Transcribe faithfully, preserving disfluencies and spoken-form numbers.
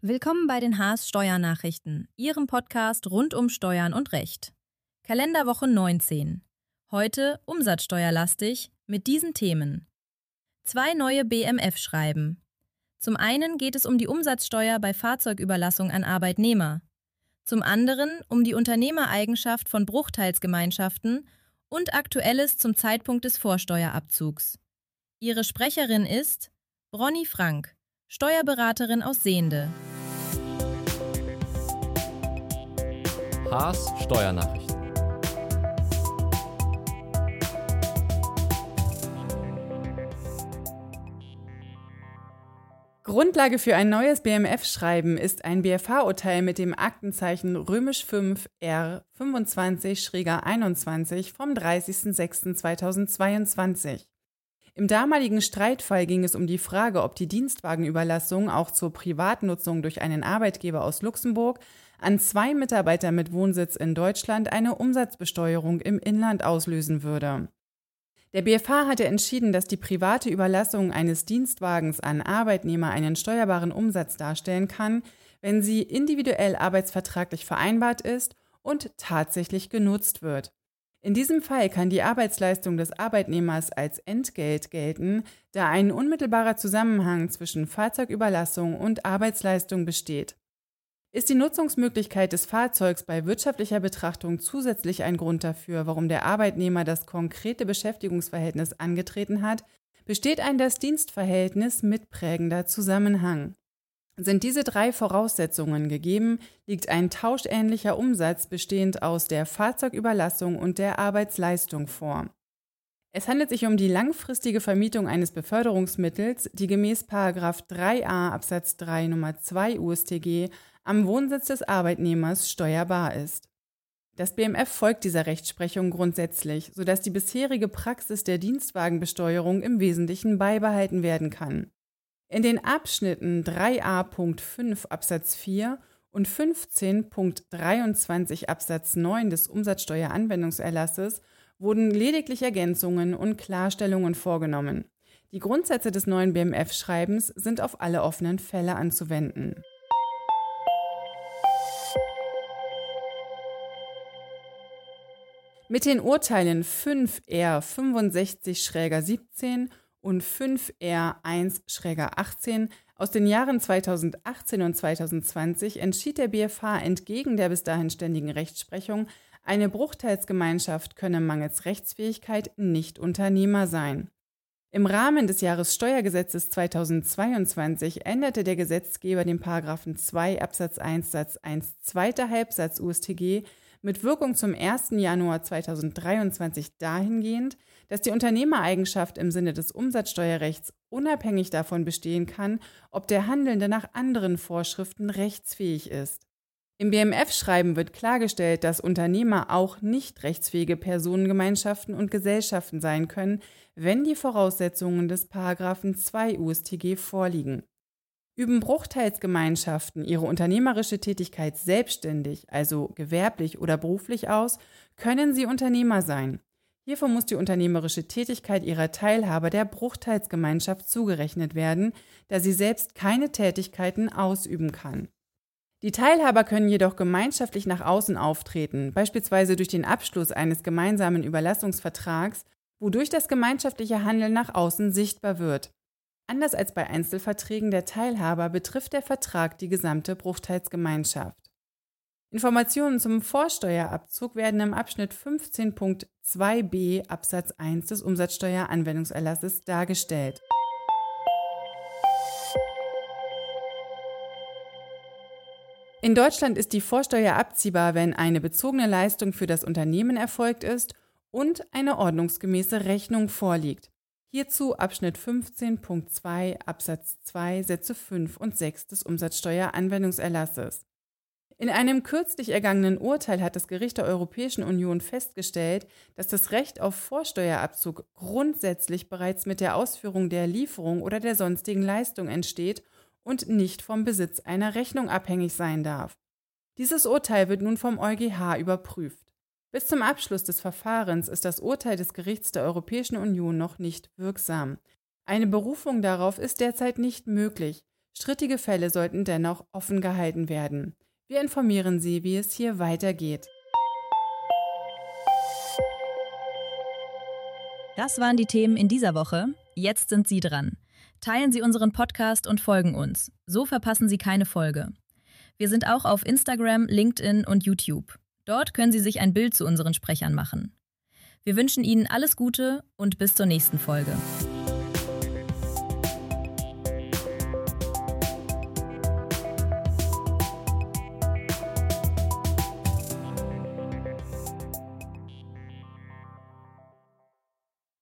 Willkommen bei den Haas Steuernachrichten, Ihrem Podcast rund um Steuern und Recht. Kalenderwoche neunzehn. Heute umsatzsteuerlastig mit diesen Themen. Zwei neue B M F-Schreiben. Zum einen geht es um die Umsatzsteuer bei Fahrzeugüberlassung an Arbeitnehmer. Zum anderen um die Unternehmereigenschaft von Bruchteilsgemeinschaften und Aktuelles zum Zeitpunkt des Vorsteuerabzugs. Ihre Sprecherin ist Bronny Frank, Steuerberaterin aus Sehnde. Haas Steuernachrichten. Grundlage für ein neues B M F-Schreiben ist ein B F H-Urteil mit dem Aktenzeichen römisch fünf R fünfundzwanzig einundzwanzig vom dreißigsten sechsten zweitausendzweiundzwanzig. Im damaligen Streitfall ging es um die Frage, ob die Dienstwagenüberlassung auch zur Privatnutzung durch einen Arbeitgeber aus Luxemburg an zwei Mitarbeiter mit Wohnsitz in Deutschland eine Umsatzbesteuerung im Inland auslösen würde. Der B F H hatte entschieden, dass die private Überlassung eines Dienstwagens an Arbeitnehmer einen steuerbaren Umsatz darstellen kann, wenn sie individuell arbeitsvertraglich vereinbart ist und tatsächlich genutzt wird. In diesem Fall kann die Arbeitsleistung des Arbeitnehmers als Entgelt gelten, da ein unmittelbarer Zusammenhang zwischen Fahrzeugüberlassung und Arbeitsleistung besteht. Ist die Nutzungsmöglichkeit des Fahrzeugs bei wirtschaftlicher Betrachtung zusätzlich ein Grund dafür, warum der Arbeitnehmer das konkrete Beschäftigungsverhältnis angetreten hat, besteht ein das Dienstverhältnis mit prägender Zusammenhang. Sind diese drei Voraussetzungen gegeben, liegt ein tauschähnlicher Umsatz bestehend aus der Fahrzeugüberlassung und der Arbeitsleistung vor. Es handelt sich um die langfristige Vermietung eines Beförderungsmittels, die gemäß Paragraph drei a Absatz drei Nummer zwei U S T G am Wohnsitz des Arbeitnehmers steuerbar ist. Das B M F folgt dieser Rechtsprechung grundsätzlich, sodass die bisherige Praxis der Dienstwagenbesteuerung im Wesentlichen beibehalten werden kann. In den Abschnitten drei a Punkt fünf Absatz vier und fünfzehn Punkt dreiundzwanzig Absatz neun des Umsatzsteueranwendungserlasses wurden lediglich Ergänzungen und Klarstellungen vorgenommen. Die Grundsätze des neuen B M F-Schreibens sind auf alle offenen Fälle anzuwenden. Mit den Urteilen fünf R fünfundsechzig siebzehn und fünf R eins achtzehn aus den Jahren zweitausendachtzehn und zweitausendzwanzig entschied der B F H entgegen der bis dahin ständigen Rechtsprechung, eine Bruchteilsgemeinschaft könne mangels Rechtsfähigkeit nicht Unternehmer sein. Im Rahmen des Jahressteuergesetzes zweitausendzweiundzwanzig änderte der Gesetzgeber den Paragraphen zwei Absatz eins Satz eins zweiter Halbsatz U S T G mit Wirkung zum ersten Januar zweitausenddreiundzwanzig dahingehend, dass die Unternehmereigenschaft im Sinne des Umsatzsteuerrechts unabhängig davon bestehen kann, ob der Handelnde nach anderen Vorschriften rechtsfähig ist. Im B M F-Schreiben wird klargestellt, dass Unternehmer auch nicht rechtsfähige Personengemeinschaften und Gesellschaften sein können, wenn die Voraussetzungen des Paragraphen zwei U S T G vorliegen. Üben Bruchteilsgemeinschaften ihre unternehmerische Tätigkeit selbstständig, also gewerblich oder beruflich aus, können sie Unternehmer sein. Hierfür muss die unternehmerische Tätigkeit ihrer Teilhaber der Bruchteilsgemeinschaft zugerechnet werden, da sie selbst keine Tätigkeiten ausüben kann. Die Teilhaber können jedoch gemeinschaftlich nach außen auftreten, beispielsweise durch den Abschluss eines gemeinsamen Überlassungsvertrags, wodurch das gemeinschaftliche Handeln nach außen sichtbar wird. Anders als bei Einzelverträgen der Teilhaber betrifft der Vertrag die gesamte Bruchteilsgemeinschaft. Informationen zum Vorsteuerabzug werden im Abschnitt fünfzehn Punkt zwei b Absatz eins des Umsatzsteueranwendungserlasses dargestellt. In Deutschland ist die Vorsteuer abziehbar, wenn eine bezogene Leistung für das Unternehmen erfolgt ist und eine ordnungsgemäße Rechnung vorliegt. Hierzu Abschnitt fünfzehn Punkt zwei Absatz zwei Sätze fünf und sechs des Umsatzsteueranwendungserlasses. In einem kürzlich ergangenen Urteil hat das Gericht der Europäischen Union festgestellt, dass das Recht auf Vorsteuerabzug grundsätzlich bereits mit der Ausführung der Lieferung oder der sonstigen Leistung entsteht und nicht vom Besitz einer Rechnung abhängig sein darf. Dieses Urteil wird nun vom EuGH überprüft. Bis zum Abschluss des Verfahrens ist das Urteil des Gerichts der Europäischen Union noch nicht wirksam. Eine Berufung darauf ist derzeit nicht möglich. Strittige Fälle sollten dennoch offen gehalten werden. Wir informieren Sie, wie es hier weitergeht. Das waren die Themen in dieser Woche. Jetzt sind Sie dran. Teilen Sie unseren Podcast und folgen uns. So verpassen Sie keine Folge. Wir sind auch auf Instagram, LinkedIn und YouTube. Dort können Sie sich ein Bild zu unseren Sprechern machen. Wir wünschen Ihnen alles Gute und bis zur nächsten Folge.